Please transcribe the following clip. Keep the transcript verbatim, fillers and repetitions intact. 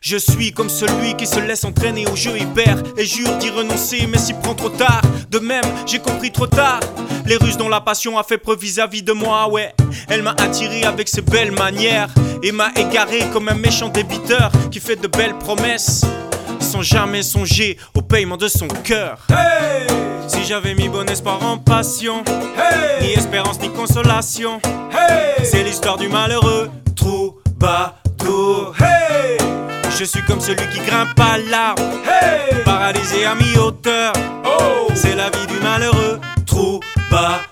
Je suis comme celui qui se laisse entraîner au jeu et perd et jure d'y renoncer mais s'y prend trop tard. De même j'ai compris trop tard les ruses dont la passion a fait preuve vis-à-vis de moi. Ouais, elle m'a attiré avec ses belles manières et m'a égaré comme un méchant débiteur qui fait de belles promesses sans jamais songer au paiement de son cœur. Hey! Si j'avais mis bon espoir en passion, Hey! ni espérance ni consolation, Hey! c'est l'histoire du malheureux troubadour. Hey! Je suis comme celui qui grimpe à l'arbre, Hey! paralysé à mi-hauteur. Oh! C'est la vie du malheureux troubadour.